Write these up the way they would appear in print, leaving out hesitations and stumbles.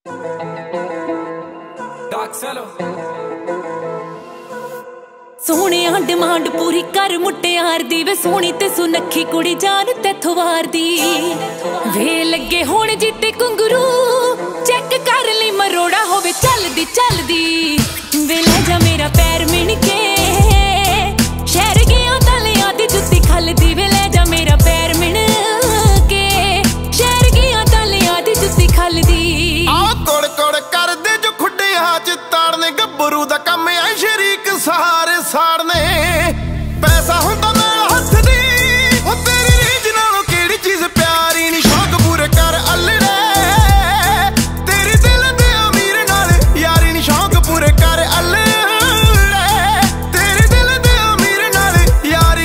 सोहणिया demand पूरी कर मुटियार दी वे सोहनी ते सुनखी कुड़ी जान तैथों वार दी वे लगे होण जिते घुंगरू चेक कर ली मरोड़ा होवे चलदी चलदी वे ले जा मेरा पैर मिण के शहर गया तलियां दी जुत्ती खलदी वे ले जा मेरा पैर मिण के शहर गया तलियां दी जुत्ती खलदी आ कोड़ कोड़ कर दे जो खुड्डियां च ताड़ने गब्बरू दा कम ऐ शरीक सहारे साड़ने पैसा हुंदा मेरा हत्थ दी ओ तेरी रीझ नालों केड़ी चीज प्यारी नी शौक पूरे कर अल्लड़े तेरी दिल दे अमीर नाल यारी नी शौक पूरे कर अल्लड़े तेरी दिल दे अमीर नाल यारी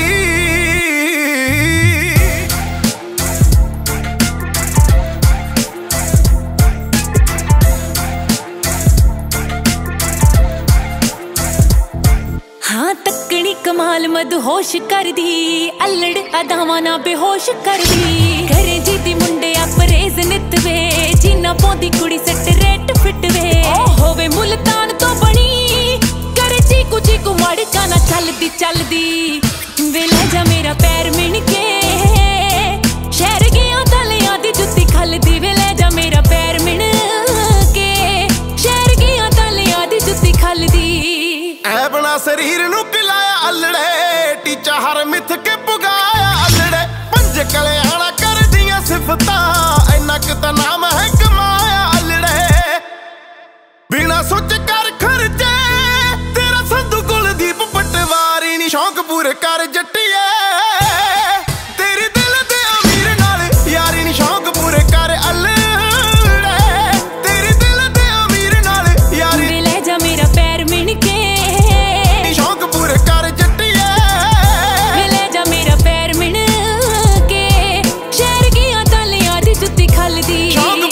हाँ तकनी कमाल मदहोश कर दी अल्लड़ अदावां ना बेहोश कर दी घरे जीती मुंडे अपरेज नित वे जीना पौंदी कुड़ी सट रेट फिट वे होवे मुल्तान तो बनी करे चीकू चीकू मड़का ना चलदी चलदी वे ले जा मेरा पैर मिण के शहर गया तलियां दी जुत्ती खलदी वे ले जा मेरा पैर मिण के शहर गया तलियां दी जुत्ती खलदी ऐबना शरीर नू पिलाया अल्लड़े टीचा हर मिथ के पुगाया अल्लड़े पंज कल्याणा कर दियां सिफतां इन्ना क तां नाम है कमाया अल्लड़े बिना सोच कर खर्चे तेरा संधू कुलदीप पटवारी नी शौक पूरे कर जट्टिए तेरी दिल दे अमीर नाल यारी नी शौक पूरे कर अल्लड़े तेरी दिल दे अमीर नाल यारी वे ले जा मेरा पैर मिण के शौक पूरे कर जट्टिए वे ले जा मेरा पैर मिण के शहर गया तलियां दी जुत्ती खलदी।